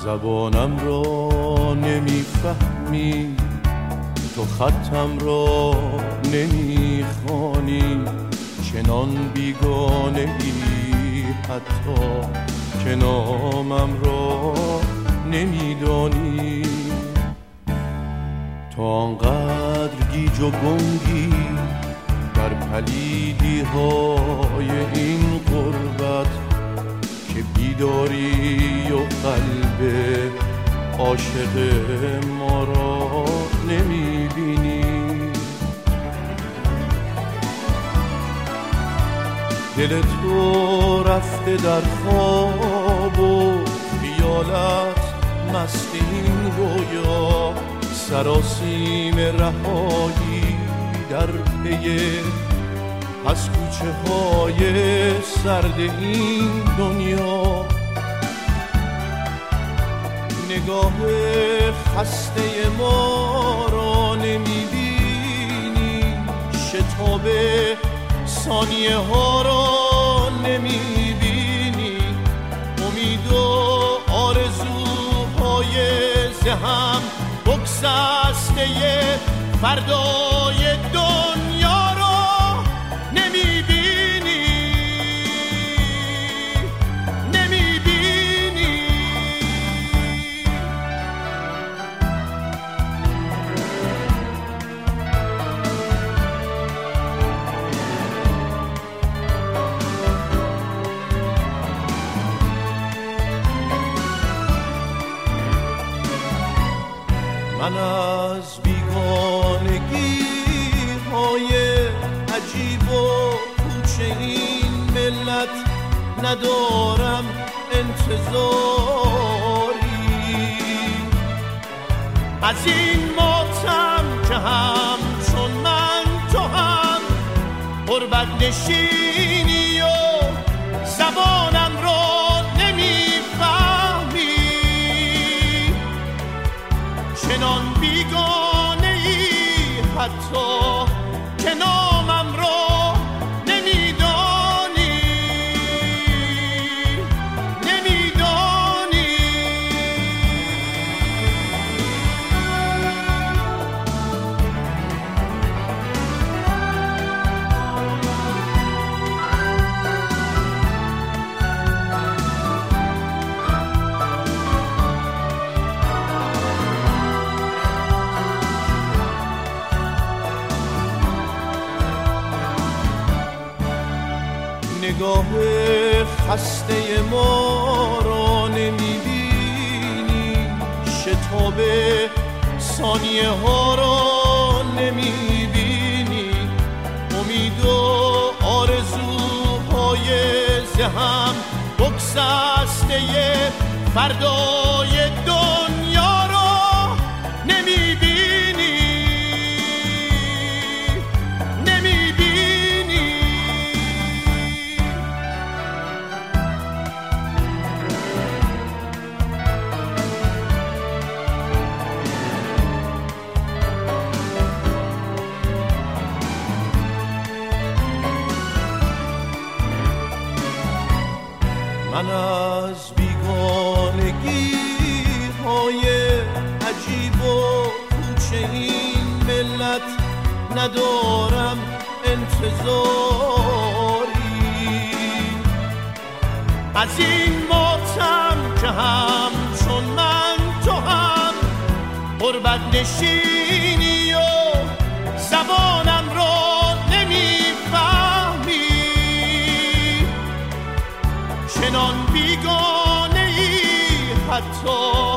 زبانم را نمیفهمی، تو خطم را نمیخوانی، چنان بیگانه ای حتی که نامم را نمیدانی. تو آنقدر گیج و گنگی در پلیدی های این غربت که بیداری و قلب عاشق ما را نمیبینی. دل تو رفته در خواب و خیالت مست این رویا، سراسیم رهایی در پی از کوچه های سرد این دنیا. نگاه خسته ما را نمیبینی، شتاب ثانیه ها را نمیبینی، امید و آرزوهای ذهن بگسسته فردای دنیا را نمیبینی. من از بیگانگی های عجیب و کوچه این ملت ندارم انتظاری، از این ماتم که هم چون من تو هم غربت نشینی و زبانم را نمیفهمی، چنان بیگانه ای حتی که نامم را نمیدانی. نگاه خسته ما را نمیبینی، شتاب ثانیه ها را نمیبینی، امید و آرزوهای ذهن بگسسته فردای دنیا را نمیبینی. من از بیگانگی های عجیب و کوچه این ملت ندارم انتظاری، از این ماتم که هم چون من تو هم غربت نشینی و زبانم را نمیفهمی، چنان بیگانه ای حتی